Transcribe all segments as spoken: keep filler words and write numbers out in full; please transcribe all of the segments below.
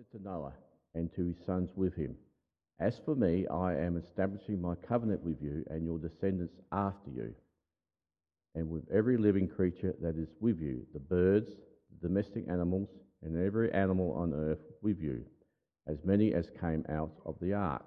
said to Noah and to his sons with him, "As for me, I am establishing my covenant with you and your descendants after you, and with every living creature that is with you, the birds, the domestic animals, and every animal on earth with you, as many as came out of the ark.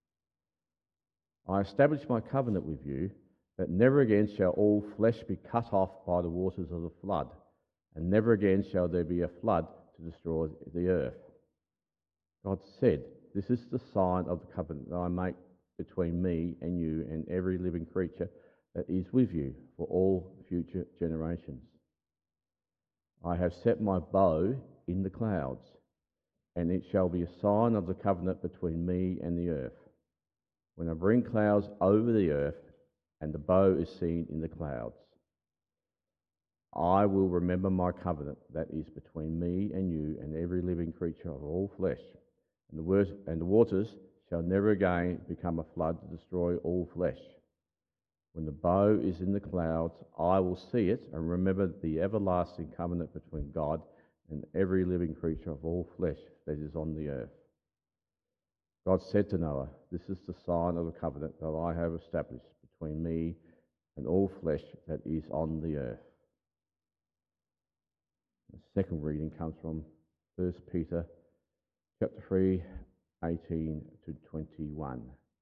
I establish my covenant with you, that never again shall all flesh be cut off by the waters of the flood, and never again shall there be a flood to destroy the earth." God said, "This is the sign of the covenant that I make between me and you and every living creature that is with you for all future generations. I have set my bow in the clouds, and it shall be a sign of the covenant between me and the earth. When I bring clouds over the earth, and the bow is seen in the clouds, I will remember my covenant that is between me and you and every living creature of all flesh, and the, word, and the waters shall never again become a flood to destroy all flesh. When the bow is in the clouds, I will see it and remember the everlasting covenant between God and every living creature of all flesh that is on the earth." God said to Noah, "This is the sign of the covenant that I have established between me and all flesh that is on the earth." The second reading comes from First Peter chapter three, eighteen to twenty-one.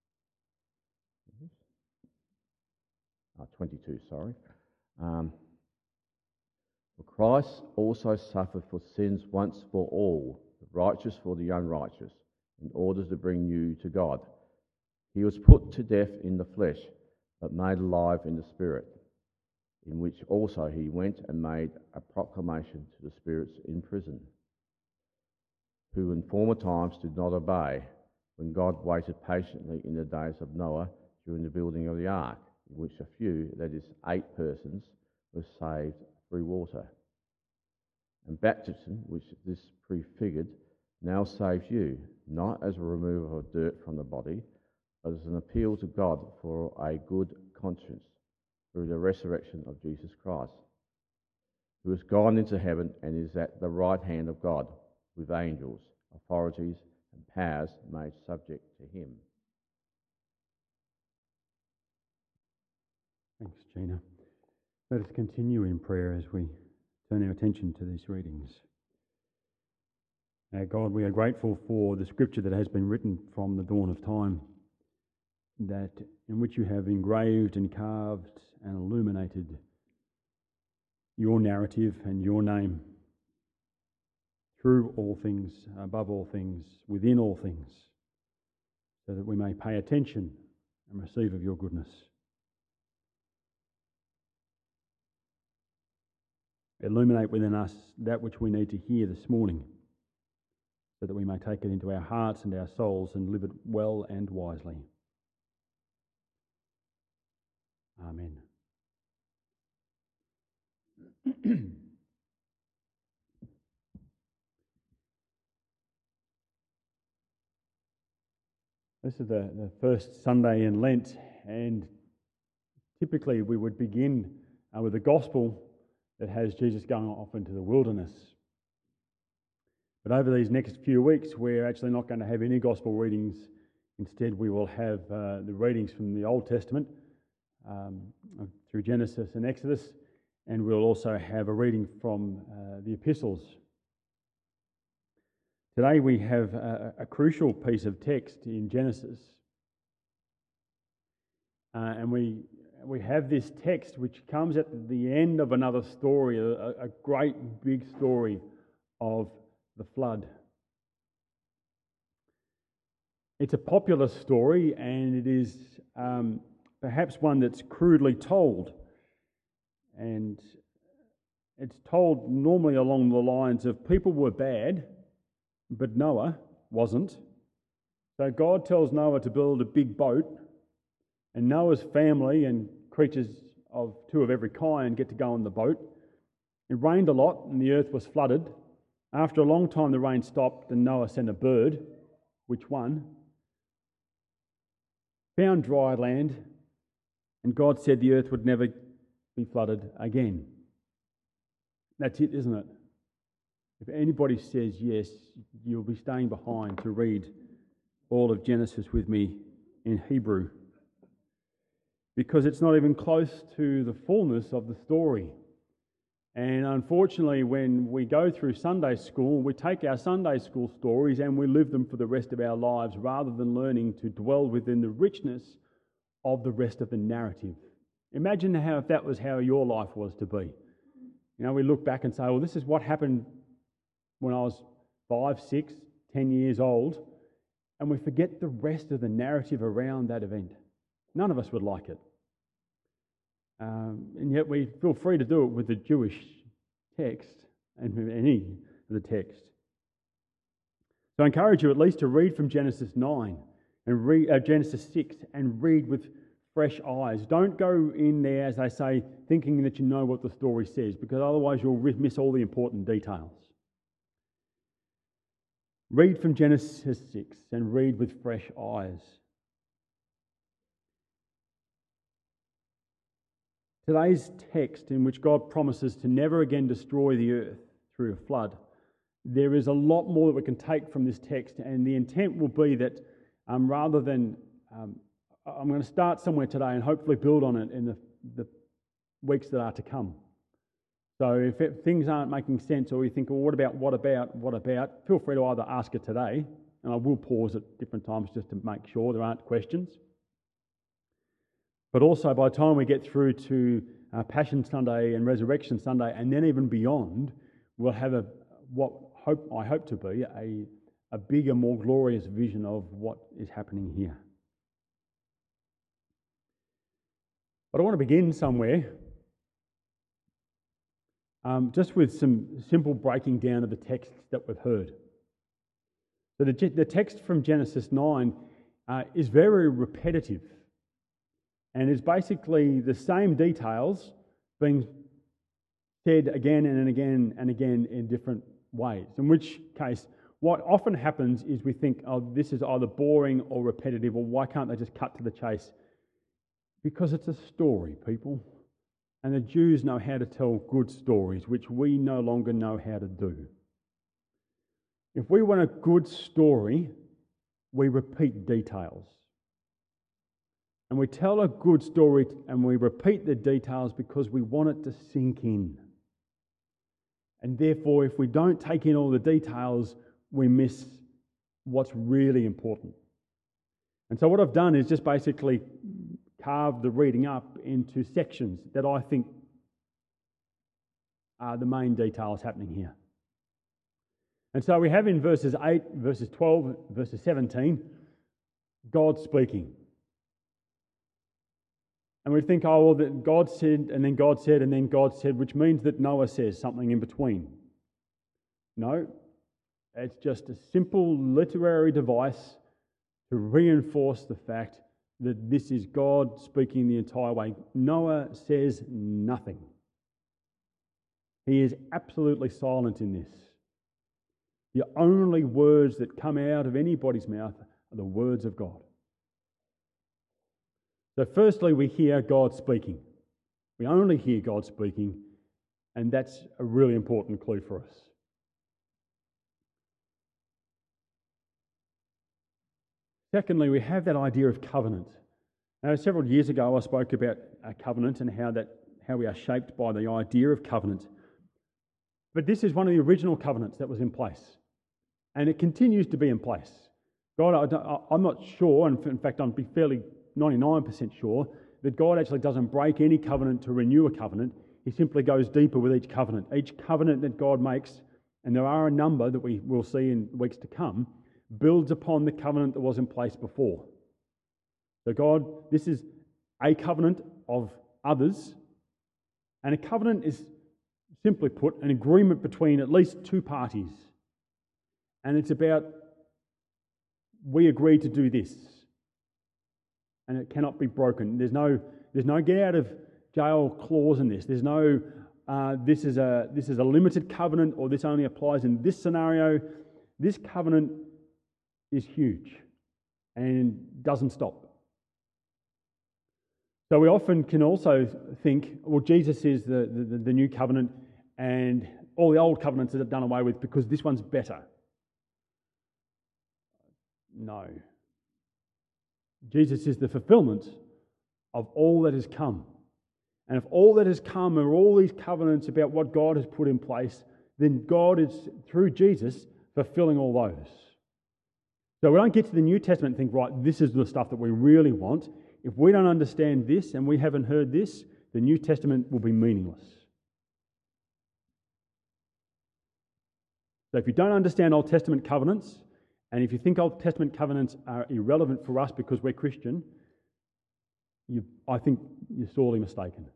Uh, twenty-two, sorry. Um, "For Christ also suffered for sins once for all, the righteous for the unrighteous, in order to bring you to God. He was put to death in the flesh, but made alive in the spirit, in which also he went and made a proclamation to the spirits in prison, who in former times did not obey, when God waited patiently in the days of Noah during the building of the ark, in which a few, that is, eight persons, were saved through water. And baptism, which this prefigured, now saves you, not as a removal of dirt from the body, but as an appeal to God for a good conscience through the resurrection of Jesus Christ, who has gone into heaven and is at the right hand of God, with angels, authorities, and powers made subject to him." Thanks, Gina. Let us continue in prayer as we turn our attention to these readings. Our God, we are grateful for the scripture that has been written from the dawn of time, that in which you have engraved and carved and illuminated your narrative and your name through all things, above all things, within all things, so that we may pay attention and receive of your goodness. Illuminate within us that which we need to hear this morning, so that we may take it into our hearts and our souls and live it well and wisely. Amen. This is the, the first Sunday in Lent, and typically we would begin uh, with the gospel that has Jesus going off into the wilderness. But over these next few weeks, we're actually not going to have any gospel readings. Instead, we will have uh, the readings from the Old Testament um, through Genesis and Exodus, and we'll also have a reading from uh, the epistles. Today we have a, a crucial piece of text in Genesis, uh, and we we have this text which comes at the end of another story, a, a great big story of the flood. It's a popular story, and it is um, perhaps one that's crudely told, and it's told normally along the lines of people were bad, but Noah wasn't. So God tells Noah to build a big boat, and Noah's family and creatures of two of every kind get to go on the boat. It rained a lot and the earth was flooded. After a long time the rain stopped and Noah sent a bird, which one, found dry land, and God said the earth would never be flooded again. That's it, isn't it? if anybody says yes, you'll be staying behind to read all of Genesis with me in Hebrew, because it's not even close to the fullness of the story. And unfortunately, when we go through Sunday school, we take our Sunday school stories and we live them for the rest of our lives rather than learning to dwell within the richness of the rest of the narrative. Imagine how if that was how your life was to be. You know, we look back and say, well, this is what happened when I was five, six, ten years old, and we forget the rest of the narrative around that event. None of us would like it. Um, and yet we feel free to do it with the Jewish text and any of the text. So I encourage you at least to read from Genesis nine and read uh, Genesis six and read with fresh eyes. Don't go in there, as they say, thinking that you know what the story says, because otherwise you'll miss all the important details. Read from Genesis six and read with fresh eyes. Today's text, in which God promises to never again destroy the earth through a flood, there is a lot more that we can take from this text, and the intent will be that um, rather than, um, I'm going to start somewhere today and hopefully build on it in the, the weeks that are to come. So if it, things aren't making sense, or you think, well, what about, what about, what about, feel free to either ask it today, and I will pause at different times just to make sure there aren't questions. But also, by the time we get through to uh, Passion Sunday and Resurrection Sunday, and then even beyond, we'll have a what hope I hope to be a, a bigger, more glorious vision of what is happening here. But I want to begin somewhere, um, just with some simple breaking down of the texts that we've heard. So the, the text from Genesis nine uh, is very repetitive. And it's basically the same details being said again and again and again in different ways. In which case, what often happens is we think, oh, this is either boring or repetitive, or why can't they just cut to the chase? Because it's a story, people. And the Jews know how to tell good stories, which we no longer know how to do. If we want a good story, we repeat details. And we tell a good story and we repeat the details because we want it to sink in. And therefore, if we don't take in all the details, we miss what's really important. And so what I've done is just basically carved the reading up into sections that I think are the main details happening here. And so we have in verses eight, verses twelve, verses seventeen, God speaking. And we think, oh, well, that God said, and then God said, and then God said, which means that Noah says something in between. No, it's just a simple literary device to reinforce the fact that this is God speaking the entire way. Noah says nothing. He is absolutely silent in this. The only words that come out of anybody's mouth are the words of God. So firstly, we hear God speaking. We only hear God speaking, and that's a really important clue for us. Secondly, we have that idea of covenant. Now, several years ago, I spoke about a covenant and how that how we are shaped by the idea of covenant. But this is one of the original covenants that was in place, and it continues to be in place. God, I I'm not sure, and in fact, I'd be fairly ninety-nine percent sure that God actually doesn't break any covenant to renew a covenant. He simply goes deeper with each covenant. Each covenant that God makes, and there are a number that we will see in weeks to come, builds upon the covenant that was in place before. So God, this is a covenant of others, and a covenant is, simply put, an agreement between at least two parties. And it's about, we agree to do this. And it cannot be broken. There's no, there's no get out of jail clause in this. There's no, uh, this is a this is a limited covenant, or this only applies in this scenario. This covenant is huge and doesn't stop. So we often can also think, well, Jesus is the, the, the new covenant, and all the old covenants are done away with because this one's better. No. Jesus is the fulfillment of all that has come. And if all that has come are all these covenants about what God has put in place, then God is, through Jesus, fulfilling all those. So we don't get to the New Testament and think, right, this is the stuff that we really want. If we don't understand this and we haven't heard this, the New Testament will be meaningless. So if you don't understand Old Testament covenants, and if you think Old Testament covenants are irrelevant for us because we're Christian, you, I think you're sorely mistaken.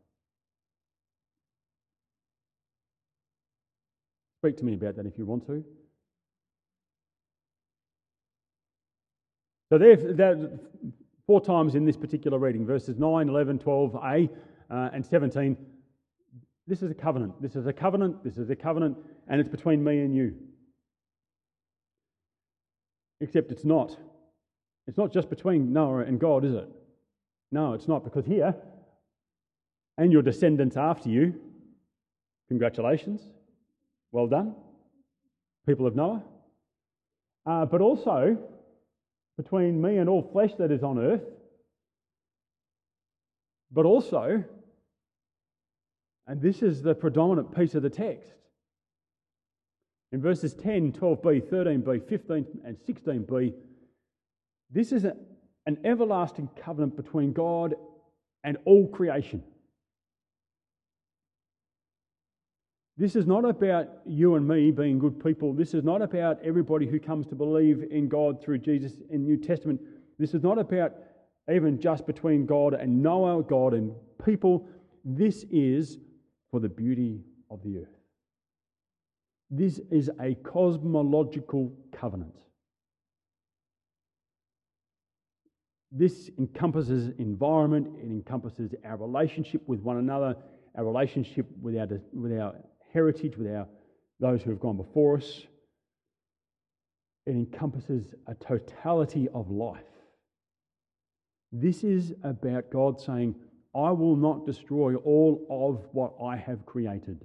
Speak to me about that if you want to. So there, there four times in this particular reading, verses nine, eleven, twelve a uh, and seventeen, this is a covenant. This is a covenant, this is a covenant, and it's between me and you. Except it's not. It's not just between Noah and God, is it? No, it's not, because here, and your descendants after you, congratulations, well done, people of Noah. Uh, but also, between me and all flesh that is on earth, but also, and this is the predominant piece of the text, in verses ten, twelve b, thirteen b, fifteen and sixteen b, this is a, an everlasting covenant between God and all creation. This is not about you and me being good people. This is not about everybody who comes to believe in God through Jesus in the New Testament. This is not about even just between God and Noah, God and people. This is for the beauty of the earth. This is a cosmological covenant. This encompasses environment, it encompasses our relationship with one another, our relationship with our, with our heritage, with our those who have gone before us. It encompasses a totality of life. This is about God saying, I will not destroy all of what I have created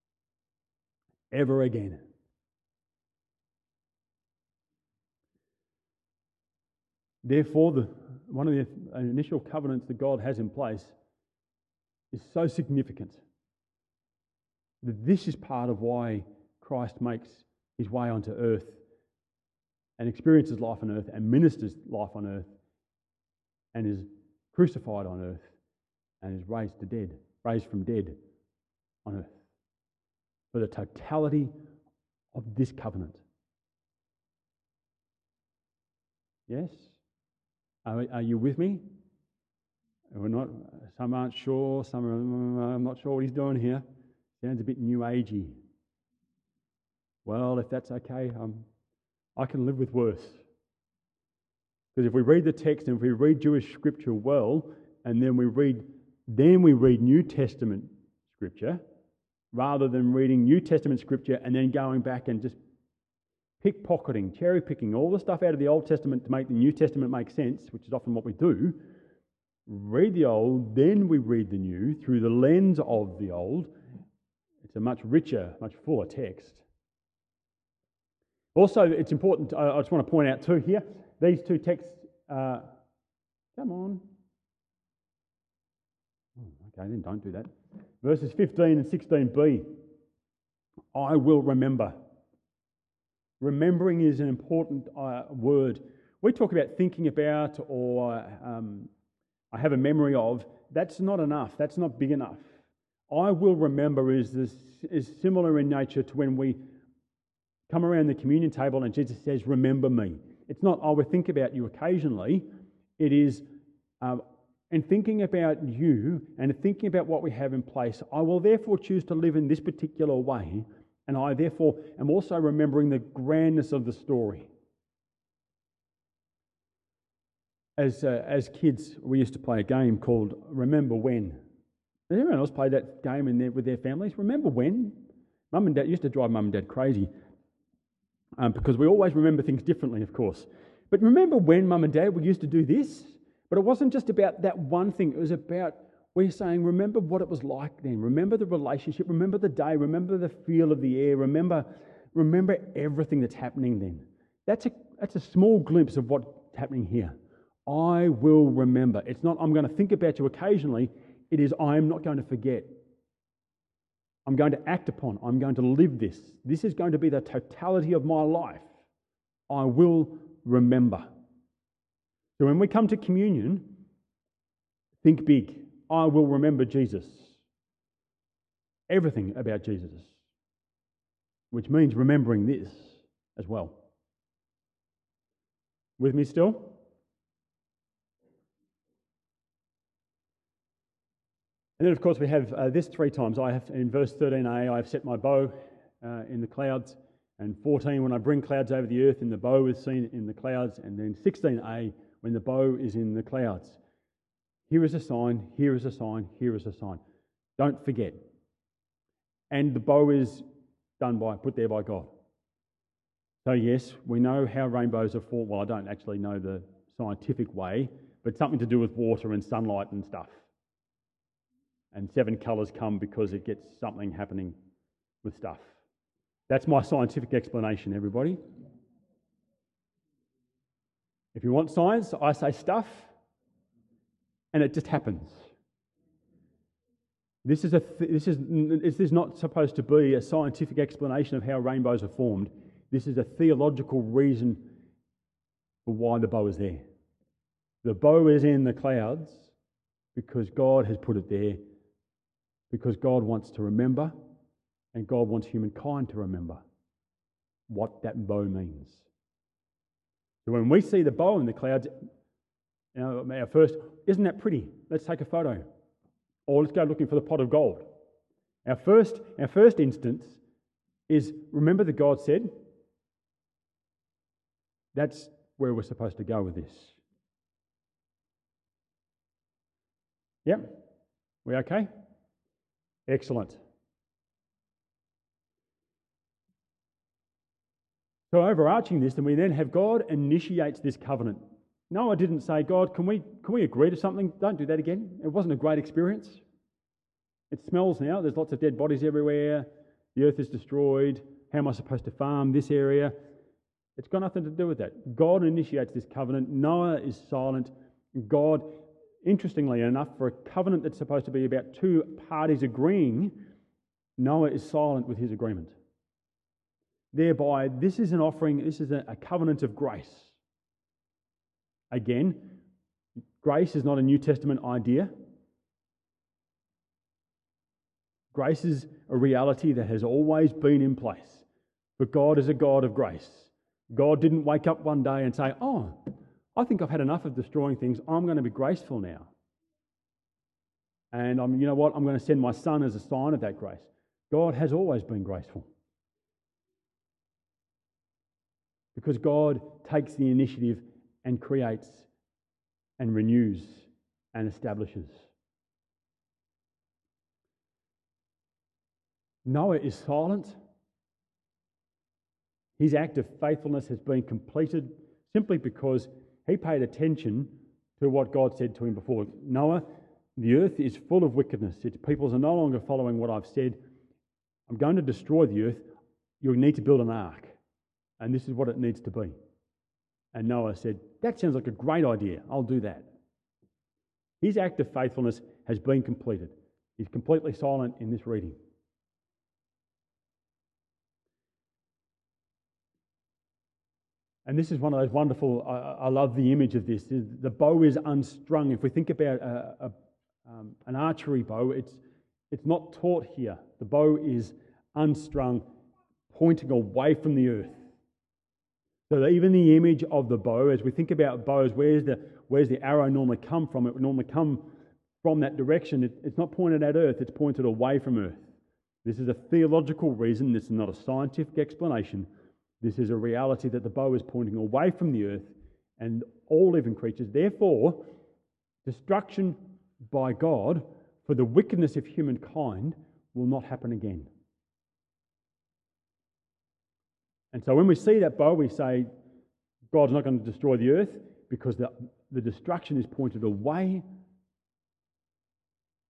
ever again. Therefore, the, one of the initial covenants that God has in place is so significant that this is part of why Christ makes his way onto earth and experiences life on earth and ministers life on earth and is crucified on earth and is raised to dead, raised from dead on earth. For the totality of this covenant. Yes? Are, are you with me? We're not. Some aren't sure. Some are, I'm not sure what he's doing here. Sounds a bit new agey. Well, if that's okay, um, I can live with worse. Because if we read the text and if we read Jewish scripture well, and then we read, then we read New Testament scripture, rather than reading New Testament scripture and then going back and just pickpocketing, cherry picking all the stuff out of the Old Testament to make the New Testament make sense, which is often what we do. Read the Old, then we read the New through the lens of the Old. It's a much richer, much fuller text. Also, it's important, I just want to point out too here, these two texts, uh, come on. Oh, okay, then don't do that. Verses fifteen and sixteen b, I will remember. Remembering is an important uh, word. We talk about thinking about or um, I have a memory of. That's not enough. That's not big enough. I will remember is, this, is similar in nature to when we come around the communion table and Jesus says, remember me. It's not, I will think about you occasionally. It is, um, and thinking about you and thinking about what we have in place, I will therefore choose to live in this particular way, and I therefore am also remembering the grandness of the story. As, uh, as kids, we used to play a game called Remember When. Did anyone else play that game in there with their families? Remember when? Mum and Dad used to drive Mum and Dad crazy um, because we always remember things differently, of course. But remember when, Mum and Dad, we used to do this? But it wasn't just about that one thing. It was about we're saying, remember what it was like then. Remember the relationship. Remember the day. Remember the feel of the air. Remember, remember everything that's happening then. That's a, that's a small glimpse of what's happening here. I will remember. It's not, I'm going to think about you occasionally. It is, I am not going to forget. I'm going to act upon. I'm going to live this. This is going to be the totality of my life. I will remember. So when we come to communion, think big. I will remember Jesus. Everything about Jesus. Which means remembering this as well. With me still? And then, of course, we have uh, this three times. I have, in verse thirteen a, I have set my bow uh, in the clouds. And fourteen, when I bring clouds over the earth, and the bow is seen in the clouds. And then sixteen a, when the bow is in the clouds. Here is a sign, here is a sign, here is a sign. Don't forget. And the bow is done by, put there by God. So yes, we know how rainbows are formed. Well, I don't actually know the scientific way, but something to do with water and sunlight and stuff. And seven colours come because it gets something happening with stuff. That's my scientific explanation, everybody. If you want science, I say stuff, and it just happens. This is a th- this is this is not supposed to be a scientific explanation of how rainbows are formed. This is a theological reason for why the bow is there. The bow is in the clouds because God has put it there, because God wants to remember, and God wants humankind to remember what that bow means. So when we see the bow in the clouds, you know, our first, isn't that pretty? Let's take a photo. Or let's go looking for the pot of gold. Our first, our first instance is, remember that God said? That's where we're supposed to go with this. Yep? We okay? Excellent. So overarching this, then we then have God initiates this covenant. No, I didn't say, God, can we can we agree to something? Don't do that again. It wasn't a great experience. It smells now. There's lots of dead bodies everywhere. The earth is destroyed. How am I supposed to farm this area? It's got nothing to do with that. God initiates this covenant. Noah is silent. God, interestingly enough, for a covenant that's supposed to be about two parties agreeing, Noah is silent with his agreement. Thereby, this is an offering, this is a, a covenant of grace. Again, grace is not a New Testament idea. Grace is a reality that has always been in place. But God is a God of grace. God didn't wake up one day and say, oh, I think I've had enough of destroying things. I'm going to be graceful now. And I'm, you know what? I'm going to send my son as a sign of that grace. God has always been graceful. Because God takes the initiative and creates and renews and establishes. Noah is silent. His act of faithfulness has been completed simply because he paid attention to what God said to him before. Noah, the earth is full of wickedness. Its peoples are no longer following what I've said. I'm going to destroy the earth. You need to build an ark. And this is what it needs to be. And Noah said, that sounds like a great idea. I'll do that. His act of faithfulness has been completed. He's completely silent in this reading. And this is one of those wonderful, I, I love the image of this. The bow is unstrung. If we think about a, a, um, an archery bow, it's, it's not taut here. The bow is unstrung, pointing away from the earth. So that even the image of the bow, as we think about bows, where's the, where's the arrow normally come from? It would normally come from that direction. It, it's not pointed at earth, it's pointed away from earth. This is a theological reason. This is not a scientific explanation. This is a reality that the bow is pointing away from the earth and all living creatures. Therefore, destruction by God for the wickedness of humankind will not happen again. And so when we see that bow, we say, God's not going to destroy the earth because the, the destruction is pointed away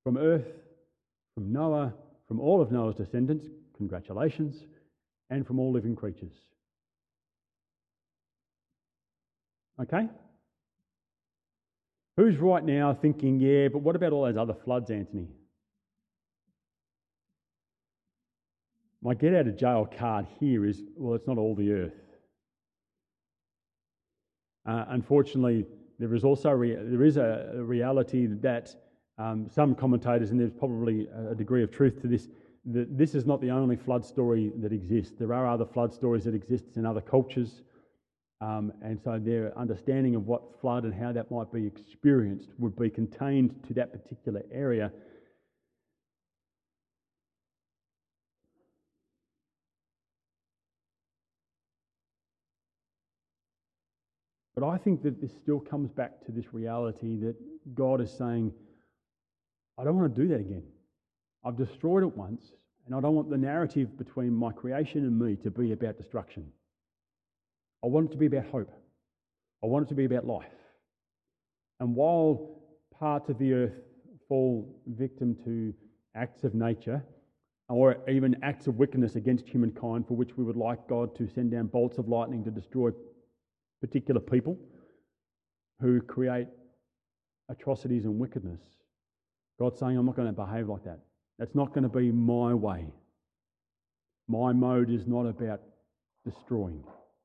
from earth, from Noah, from all of Noah's descendants, congratulations, and from all living creatures. Okay? Who's right now thinking, yeah, but what about all those other floods, Anthony? My get out of jail card here is, well, it's not all the earth. Uh, unfortunately, there is also rea- there is a, a reality that um, some commentators, and there's probably a degree of truth to this, that this is not the only flood story that exists. There are other flood stories that exist in other cultures, um, and so their understanding of what flood and how that might be experienced would be contained to that particular area. But I think that this still comes back to this reality that God is saying, I don't want to do that again. I've destroyed it once, and I don't want the narrative between my creation and me to be about destruction. I want it to be about hope. I want it to be about life. And while parts of the earth fall victim to acts of nature, or even acts of wickedness against humankind for which we would like God to send down bolts of lightning to destroy particular people who create atrocities and wickedness, God's saying, I'm not going to behave like that. That's not going to be my way. My mode is not about destroying,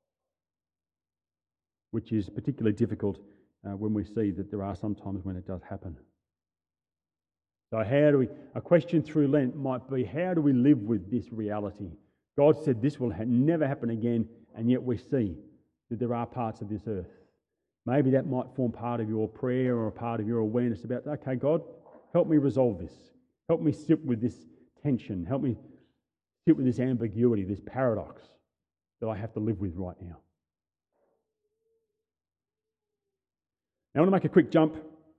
which is particularly difficult uh, when we see that there are some times when it does happen. So how do we, a question through Lent might be, how do we live with this reality? God said this will ha- never happen again, and yet we see that there are parts of this earth. Maybe that might form part of your prayer or a part of your awareness about, okay, God, help me resolve this. Help me sit with this tension. Help me sit with this ambiguity, this paradox that I have to live with right now. Now I want to make a quick jump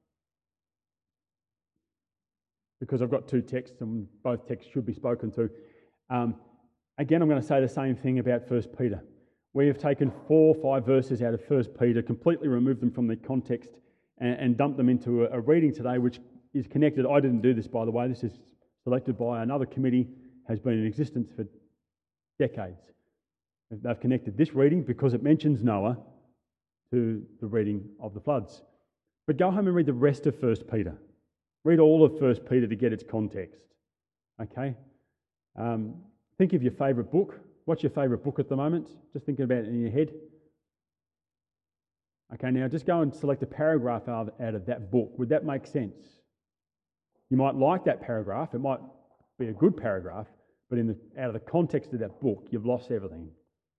because I've got two texts and both texts should be spoken to. Um, again, I'm going to say the same thing about First Peter. We have taken four or five verses out of First Peter, completely removed them from their context and, and dumped them into a, a reading today which is connected. I didn't do this, by the way. This is selected by another committee, has been in existence for decades. They've connected this reading because it mentions Noah to the reading of the floods. But go home and read the rest of First Peter. Read all of First Peter to get its context. Okay? Um, think of your favourite book. What's your favourite book at the moment? Just thinking about it in your head. Okay, now just go and select a paragraph out of, out of that book. Would that make sense? You might like that paragraph. It might be a good paragraph, but in the, out of the context of that book, you've lost everything.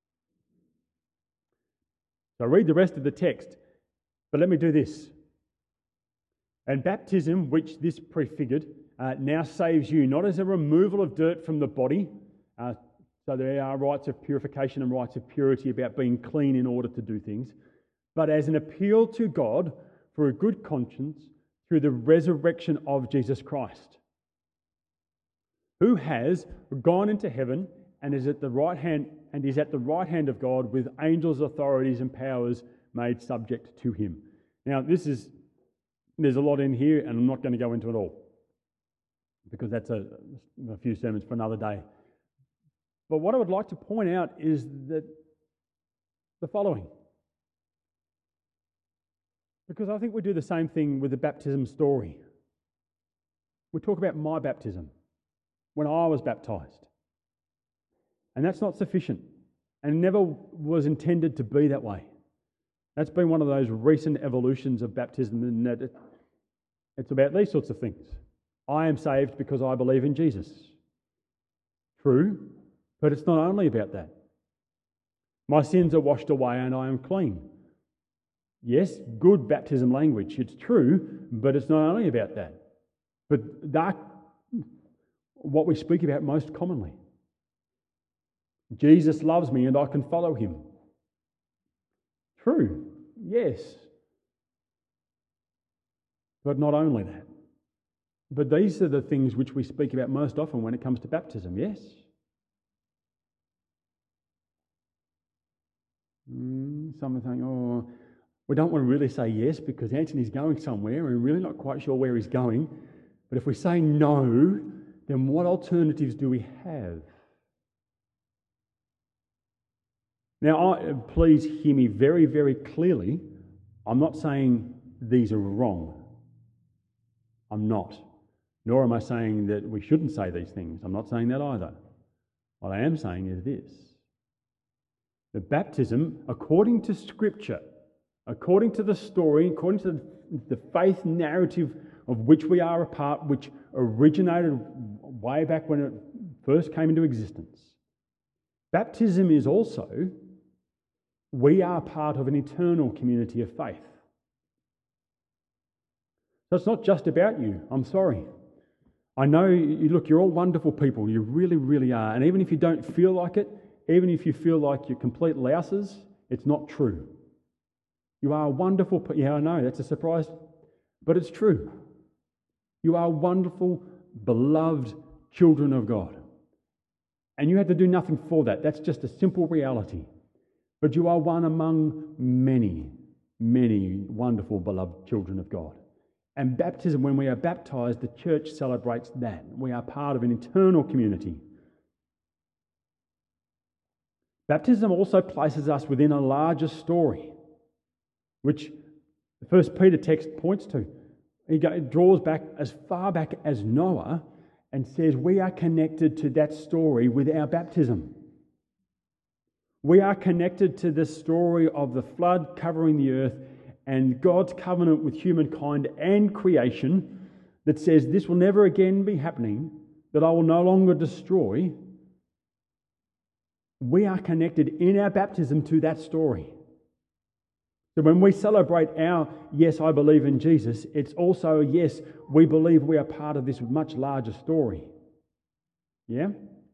So read the rest of the text. But let me do this. And baptism, which this prefigured, uh, now saves you, not as a removal of dirt from the body. Uh, so there are rites of purification and rites of purity about being clean in order to do things, but as an appeal to God for a good conscience through the resurrection of Jesus Christ, who has gone into heaven and is at the right hand and is at the right hand of God with angels, authorities, and powers made subject to him. Now, this is there's a lot in here, and I'm not going to go into it all because that's a, a few sermons for another day. But what I would like to point out is that the following. Because I think we do the same thing with the baptism story. We talk about my baptism, when I was baptised. And that's not sufficient, and never was intended to be that way. That's been one of those recent evolutions of baptism, in that it, it's about these sorts of things. I am saved because I believe in Jesus. True. But it's not only about that. My sins are washed away and I am clean. Yes, good baptism language. It's true, but it's not only about that. But that, what we speak about most commonly. Jesus loves me and I can follow him. True, yes. But not only that. But these are the things which we speak about most often when it comes to baptism, yes? Mm, some are saying, oh, we don't want to really say yes because Anthony's going somewhere and we're really not quite sure where he's going. But if we say no, then what alternatives do we have? Now, I, please hear me very, very clearly. I'm not saying these are wrong. I'm not. Nor am I saying that we shouldn't say these things. I'm not saying that either. What I am saying is this. The baptism, according to Scripture, according to the story, according to the faith narrative of which we are a part, which originated way back when it first came into existence, baptism is also, we are part of an eternal community of faith. So it's not just about you. I'm sorry. I know, you, look, you're all wonderful people. You really, really are. And even if you don't feel like it, even if you feel like you're complete louses, it's not true. You are wonderful people. Yeah, I know, that's a surprise, but it's true. You are wonderful, beloved children of God. And you have to do nothing for that. That's just a simple reality. But you are one among many, many wonderful, beloved children of God. And baptism, when we are baptised, the church celebrates that. We are part of an eternal community. Baptism also places us within a larger story, which the First Peter text points to. He draws back as far back as Noah and says we are connected to that story with our baptism. We are connected to the story of the flood covering the earth and God's covenant with humankind and creation that says this will never again be happening, that I will no longer destroy. We are connected in our baptism to that story. So when we celebrate our, yes, I believe in Jesus, it's also, yes, we believe we are part of this much larger story. Yeah?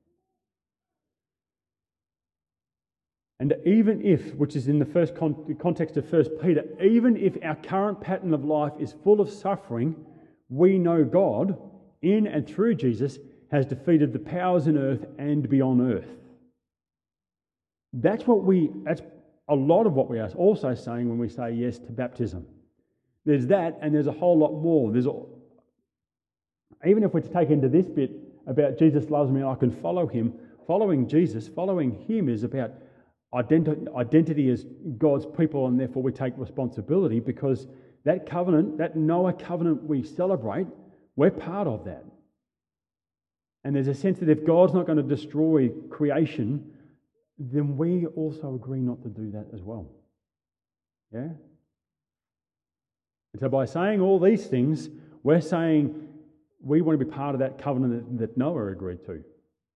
And even if, which is in the first con- context of First Peter, even if our current pattern of life is full of suffering, we know God, in and through Jesus, has defeated the powers in earth and beyond earth. That's what we, that's a lot of what we are also saying when we say yes to baptism. There's that, and there's a whole lot more. There's a, even if we're to take into this bit about Jesus loves me and I can follow him, following Jesus, following him is about identi- identity as God's people, and therefore we take responsibility because that covenant, that Noah covenant we celebrate, we're part of that. And there's a sense that if God's not going to destroy creation, then we also agree not to do that as well. Yeah? And so by saying all these things, we're saying we want to be part of that covenant that, that Noah agreed to.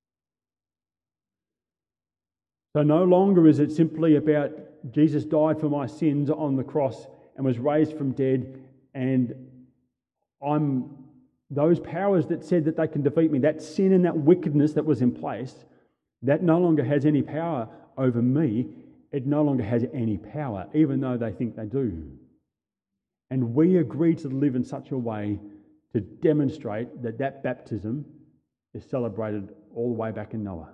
So no longer is it simply about Jesus died for my sins on the cross and was raised from dead, and I'm those powers that said that they can defeat me, that sin and that wickedness that was in place, that no longer has any power over me. It no longer has any power, even though they think they do. And we agree to live in such a way to demonstrate that that baptism is celebrated all the way back in Noah.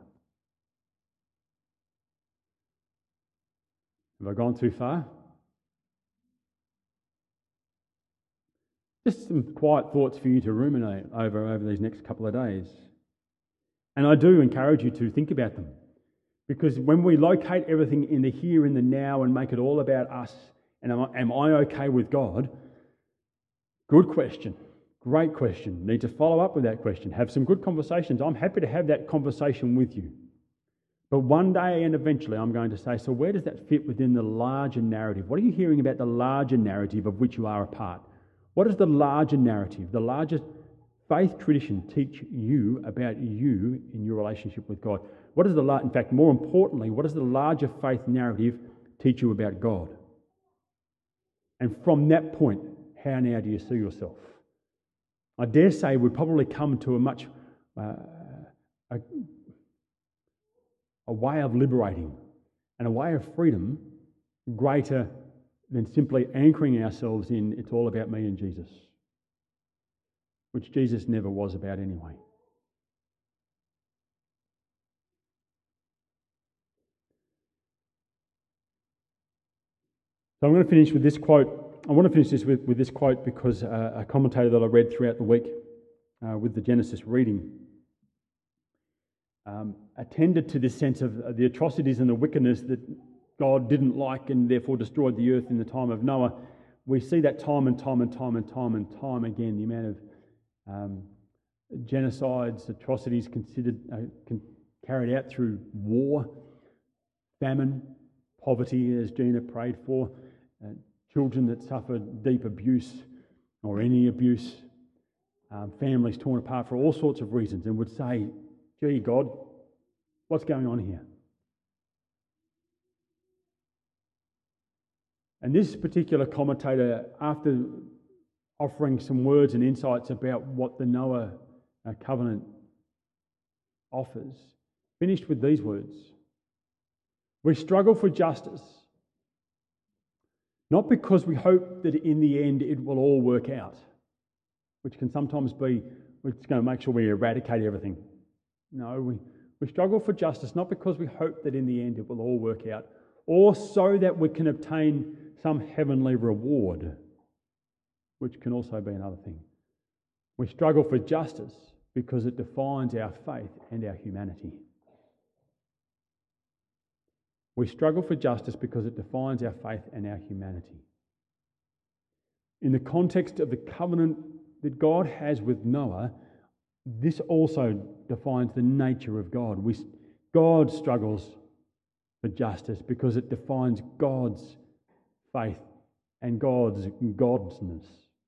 Have I gone too far? Just some quiet thoughts for you to ruminate over over these next couple of days. And I do encourage you to think about them. Because when we locate everything in the here and the now and make it all about us, and am I, am I okay with God? Good question. Great question. Need to follow up with that question. Have some good conversations. I'm happy to have that conversation with you. But one day and eventually I'm going to say, so where does that fit within the larger narrative? What are you hearing about the larger narrative of which you are a part? What does the larger narrative, the larger faith tradition teach you about you in your relationship with God? What does the, in fact, more importantly, what does the larger faith narrative teach you about God? And from that point, how now do you see yourself? I dare say we'd probably come to a much, uh, a, a way of liberating and a way of freedom greater than simply anchoring ourselves in, it's all about me and Jesus, which Jesus never was about anyway. So I'm going to finish with this quote. I want to finish this with, with this quote because uh, a commentator that I read throughout the week uh, with the Genesis reading um, attended to this sense of uh, the atrocities and the wickedness that God didn't like and therefore destroyed the earth in the time of Noah. We see that time and time and time and time and time again, the amount of um, genocides, atrocities considered uh, con- carried out through war, famine, poverty, as Gina prayed for, uh, children that suffer deep abuse or any abuse, um, families torn apart for all sorts of reasons, and would say, gee, God, what's going on here? And this particular commentator, after offering some words and insights about what the Noah uh, covenant offers, finished with these words: we struggle for justice, not because we hope that in the end it will all work out, which can sometimes be, we're just going to make sure we eradicate everything. No, we, we struggle for justice, not because we hope that in the end it will all work out, or so that we can obtain some heavenly reward, which can also be another thing. We struggle for justice because it defines our faith and our humanity. We struggle for justice because it defines our faith and our humanity. In the context of the covenant that God has with Noah, this also defines the nature of God. We, God struggles for justice because it defines God's faith and God's godness.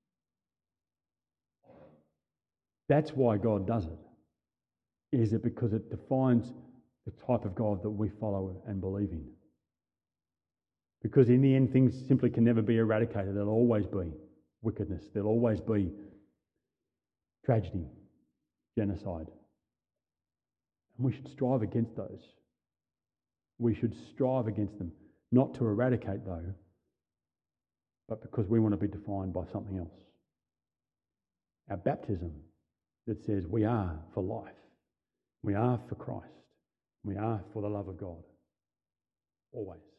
That's why God does it. Is it because it defines the type of God that we follow and believe in? Because in the end, things simply can never be eradicated. There'll always be wickedness. There'll always be tragedy, genocide. And we should strive against those. We should strive against them, not to eradicate though, but because we want to be defined by something else. Our baptism that says we are for life, we are for Christ, we are for the love of God, always.